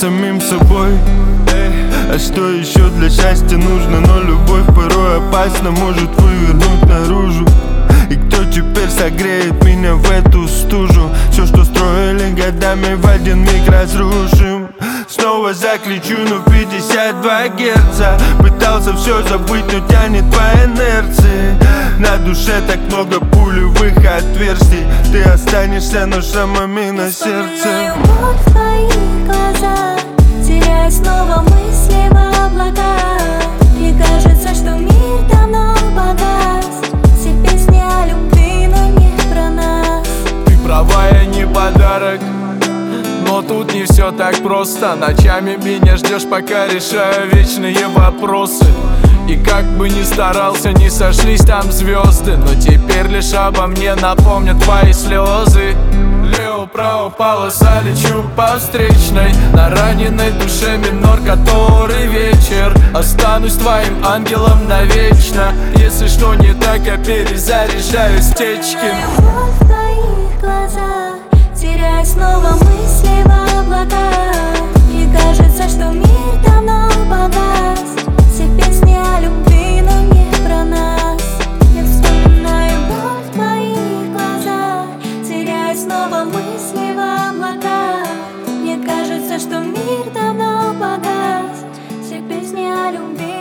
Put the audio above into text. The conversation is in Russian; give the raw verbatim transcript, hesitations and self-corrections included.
самим собой. А что еще для счастья нужно? Но любовь порой опасна, может вывернуть наружу. И кто теперь согреет меня в эту стужу? Все, что строили годами, в один миг разрушим. Снова закричу, ну пятьдесят два герца. Пытался все забыть, но тянет по инерции. На душе так много пулевых отверстий. Ты останешься, но шрамами на сердце. Вот в твоих глазах, теряя снова мысли в облаках. Мне кажется, что мир давно погас. Все песни о любви, но не про нас. Ты права, я не подарок, но тут не все так просто. Ночами меня ждешь, пока решаю вечные вопросы. И как бы ни старался, не сошлись там звезды. Но теперь лишь обо мне напомнят твои слезы. Лево, право, полоса, лечу по встречной. На раненой душе минор, который вечер. Останусь твоим ангелом навечно. Если что не так, я перезаряжаю стечки. Вот в твоих глазах, теряя снова мысли в облаках. Мне кажется, что мир давно погас. Все песни о любви, но не про нас. Я вспоминаю боль в твоих глазах, теряя снова мысли в облаках. Мне кажется, что мир давно погас. Все песни о любви.